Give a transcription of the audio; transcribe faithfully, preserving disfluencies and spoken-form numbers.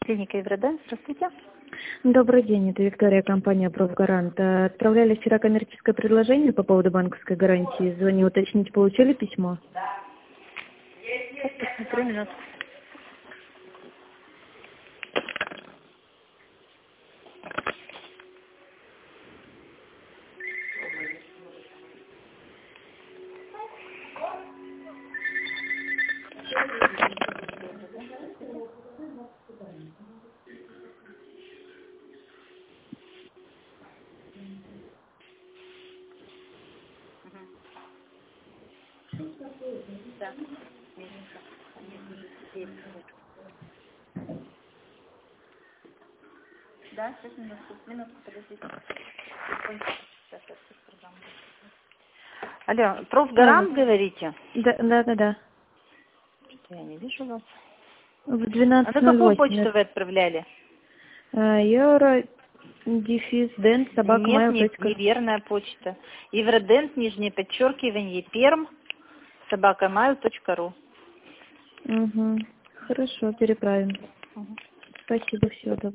Клиника Евродент, здравствуйте. Добрый день, это Виктория, компания «Профгарант». Э, Отправляли вчера коммерческое предложение по поводу банковской гарантии. Звоню уточнить, получили письмо? Сейчас посмотрю минутку. Да, Мишенька. Да, сейчас минутку, минутку, подождите. Сейчас, сейчас, сейчас, Алло, профгарант, Алло. говорите? Да, да, да, да. Что, я не вижу вас. В А двенадцать на ноль какую восемь. почту вы отправляли? Евро, дефис, дент, собака, Нет, mail не, точка ру. неверная почта. Евродент, нижнее подчеркивание, перм, собака mail точка ру. Угу. Хорошо, переправим. Спасибо, всего доброго.